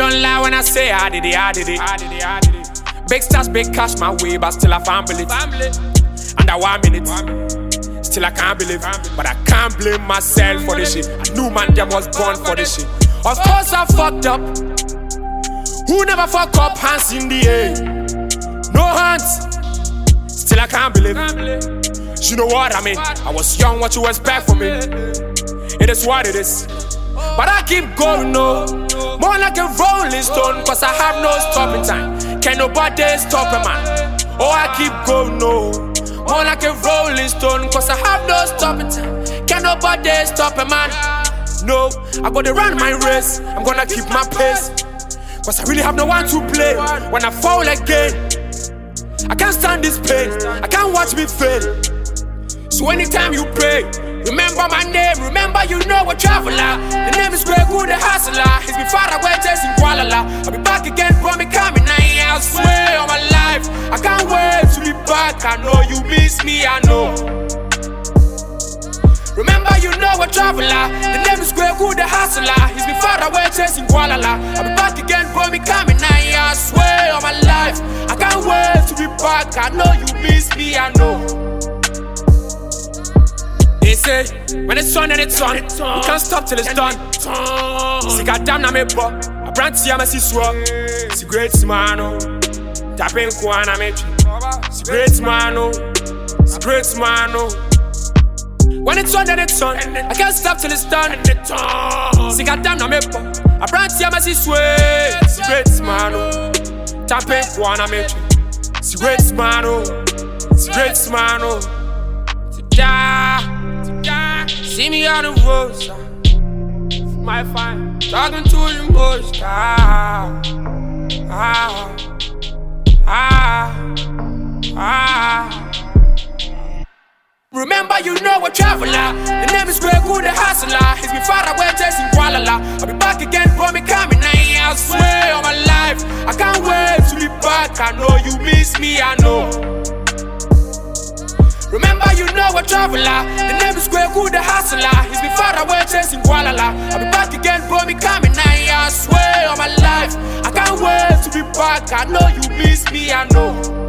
don't lie when I say I did it. Big stars, big cash my way, but still I family. Under 1 minute, still I can't believe. But I can't blame myself for this shit. I knew man them was born for this shit. Of course I fucked up. Who never fuck up? Hands in the air. No hands. Still I can't believe. You know what I mean? I was young, what you expect from me? It is what it is. But I keep going, no. More like a rolling stone, cause I have no stopping time. Can't nobody stop a man. Oh, I keep going, no. More like a rolling stone, cause I have no stopping time. Can't nobody stop a man. No, I gotta run my race. I'm gonna keep my pace. Cause I really have no one to play. When I fall again, I can't stand this pain. I can't watch me fail. So anytime you pray, remember my name, remember you know a traveler. The name is Greg Wood, the hustler. He's been far away chasing Kuala. I'll be back again, bro, me coming. I swear on my life, I can't wait to be back. I know you miss me, I know. Remember you know a traveler. The name is Greg Wood, the hustler. He's been far away chasing Kuala. I'll be back again, bro, me coming. I swear on my life, I can't wait to be back. I know you miss me, I know. They say, when it's on and it's on, we can't stop till it's done. See, goddamn, na me bo. I brand see, I'm a siswa. See, great man, oh. Tapping Kuana, me. See, great man, oh. See, great man, oh. When it's on and it's on, I can't stop till it's done. See, goddamn, na me bo. I brand see, I'm a siswa. See, great man, oh. Tapping Kuana, me. See, great man, oh. See, great man, oh. See me on the road, my fine, talking to the most. Remember you know a traveler. The name is Greg Wood, the hustler. He's been far away chasing Kuala. I'll be back again, bro, me coming. I swear on my life, I can't wait to be back. I know you miss me, I know. Remember you know a traveler. The name is Greg Wood, the hustler. He's been far away chasing Kuala. I'll be back again, bro, me coming. I swear on my life, I can't wait to be back. I know you miss me, I know.